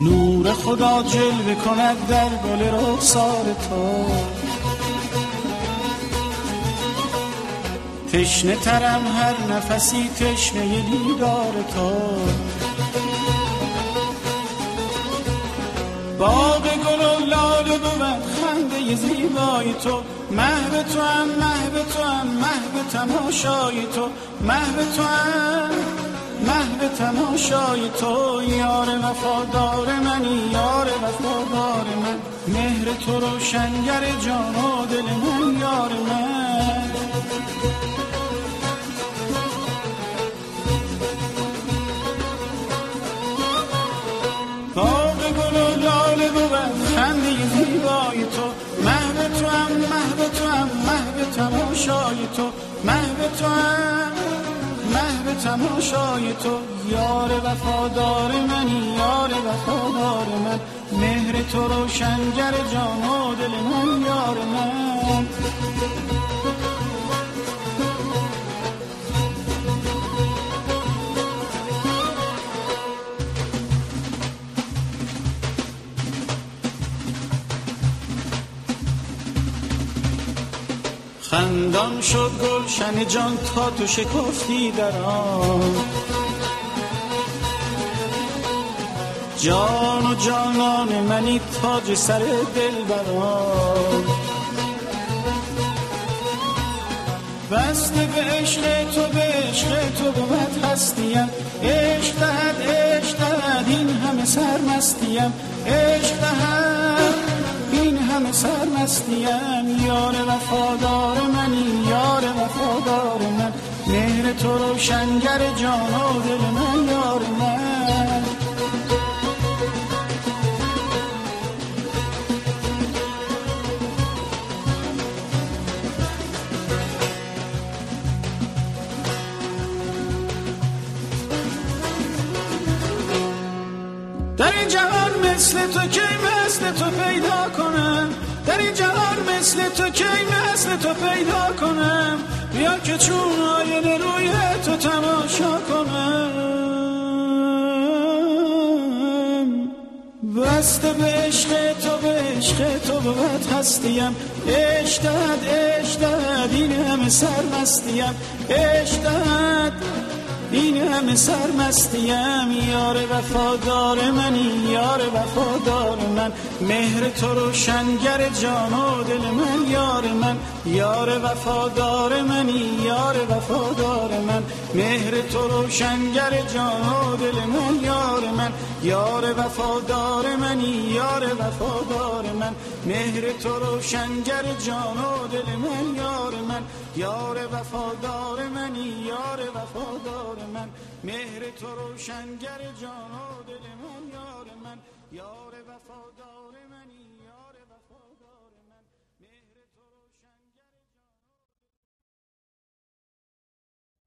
نور خدا جلوه کند در گل رخسار تو. تشنه ترم هر نفسی تشنه دیدار تو. باغ گل و لاله بود خنده زیبای تو. محو تو هم محو تو هم محو تماشای تو. محو تو هم محو تماشای تو. یار وفادار منی یار وفادار من. مهر تو روشنگر جان و دل من یار من. باغ گل و لاله بود خنده زیبای تو. محو تو هم محو تو هم محو تماشای تو. محو تو هم محو تماشای تو. یار وفادار منی یار وفادار من. مهر تو روشنگر جان و دل من یار من. خندان شد گلشن جان تا تو شکفتی در آن. جان و جانان منی تاج سر دل بران. بسته به عشق تو به عشق تو بود هستیم. عشق دهد عشق دهد این همه سرمستیم. عشق دهد این همه سرمستیم. یار وفادار منی یار وفادار من. مهر تو روشنگر جان و دل من یار من. در این جهان مثل تو کی مثل تو پیدا کنم. در این جهان مثل تو کی مثل تو پیدا کنم. بیا که چون آینه روی تو تماشا کنم. بسته به عشق تو به عشق تو بود هستیم. عشق دهد عشق دهد این همه سرمستیم. عشق دهد این همه سرمستیم. یار وفادار منی یار وفادار من. مهر تو روشنگر جان و دل من یار من. یار وفادار منی یار وفادار من. مهر تو روشنگر جان و دل من یار من. یار وفادار منی یار وفادار من. مهر تو روشنگر جان و دل من یار من. یار وفادار منی یار وفادار من. مهر تو روشنگر جان و دل من یار من. یار وفادار